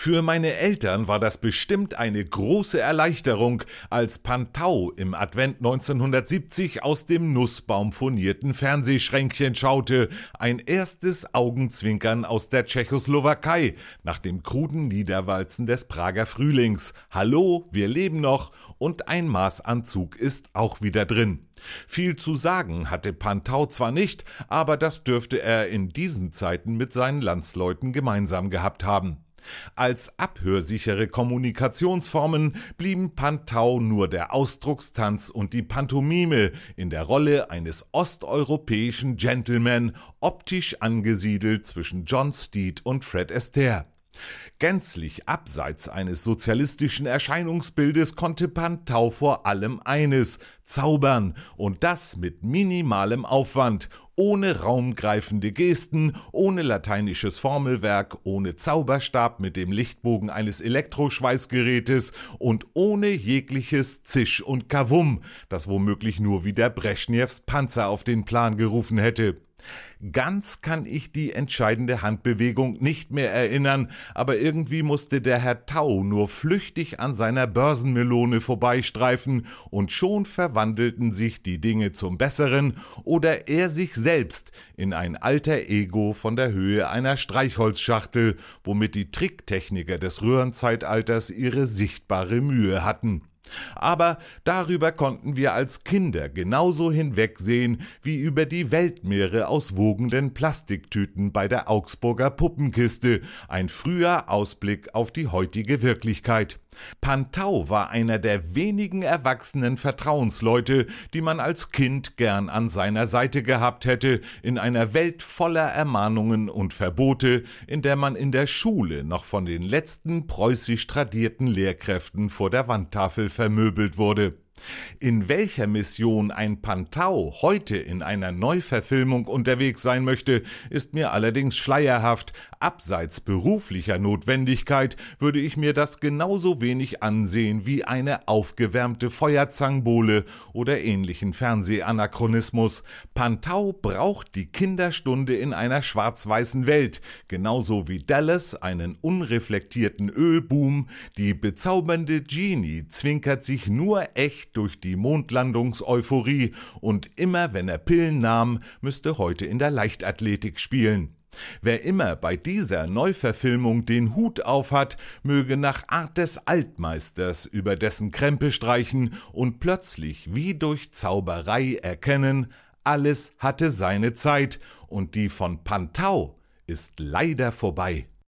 Für meine Eltern war das bestimmt eine große Erleichterung, als Pantau im Advent 1970 aus dem nussbaumfurnierten Fernsehschränkchen schaute, ein erstes Augenzwinkern aus der Tschechoslowakei, nach dem kruden Niederwalzen des Prager Frühlings. Hallo, wir leben noch und ein Maßanzug ist auch wieder drin. Viel zu sagen hatte Pantau zwar nicht, aber das dürfte er in diesen Zeiten mit seinen Landsleuten gemeinsam gehabt haben. Als abhörsichere Kommunikationsformen blieben Pantau nur der Ausdruckstanz und die Pantomime in der Rolle eines osteuropäischen Gentleman, optisch angesiedelt zwischen John Steed und Fred Astaire. Gänzlich abseits eines sozialistischen Erscheinungsbildes konnte Pantau vor allem eines: zaubern, und das mit minimalem Aufwand, ohne raumgreifende Gesten, ohne lateinisches Formelwerk, ohne Zauberstab mit dem Lichtbogen eines Elektroschweißgerätes und ohne jegliches Zisch und Kavum, das womöglich nur wieder Breschnews Panzer auf den Plan gerufen hätte. Ganz kann ich die entscheidende Handbewegung nicht mehr erinnern, aber irgendwie musste der Herr Tau nur flüchtig an seiner Börsenmelone vorbeistreifen und schon verwandelten sich die Dinge zum Besseren oder er sich selbst in ein alter Ego von der Höhe einer Streichholzschachtel, womit die Tricktechniker des Röhrenzeitalters ihre sichtbare Mühe hatten. Aber darüber konnten wir als Kinder genauso hinwegsehen wie über die Weltmeere aus wogenden Plastiktüten bei der Augsburger Puppenkiste, ein früher Ausblick auf die heutige Wirklichkeit. Pantau war einer der wenigen erwachsenen Vertrauensleute, die man als Kind gern an seiner Seite gehabt hätte, in einer Welt voller Ermahnungen und Verbote, in der man in der Schule noch von den letzten preußisch tradierten Lehrkräften vor der Wandtafel vermöbelt wurde. In welcher Mission ein Pantau heute in einer Neuverfilmung unterwegs sein möchte, ist mir allerdings schleierhaft. Abseits beruflicher Notwendigkeit würde ich mir das genauso wenig ansehen wie eine aufgewärmte Feuerzangenbowle oder ähnlichen Fernsehanachronismus. Pantau braucht die Kinderstunde in einer schwarz-weißen Welt, genauso wie Dallas einen unreflektierten Ölboom. Die bezaubernde Genie zwinkert sich nur echt durch die Mondlandungs-Euphorie und immer wenn er Pillen nahm, müsste heute in der Leichtathletik spielen. Wer immer bei dieser Neuverfilmung den Hut aufhat, möge nach Art des Altmeisters über dessen Krempe streichen und plötzlich wie durch Zauberei erkennen: alles hatte seine Zeit und die von Pantau ist leider vorbei.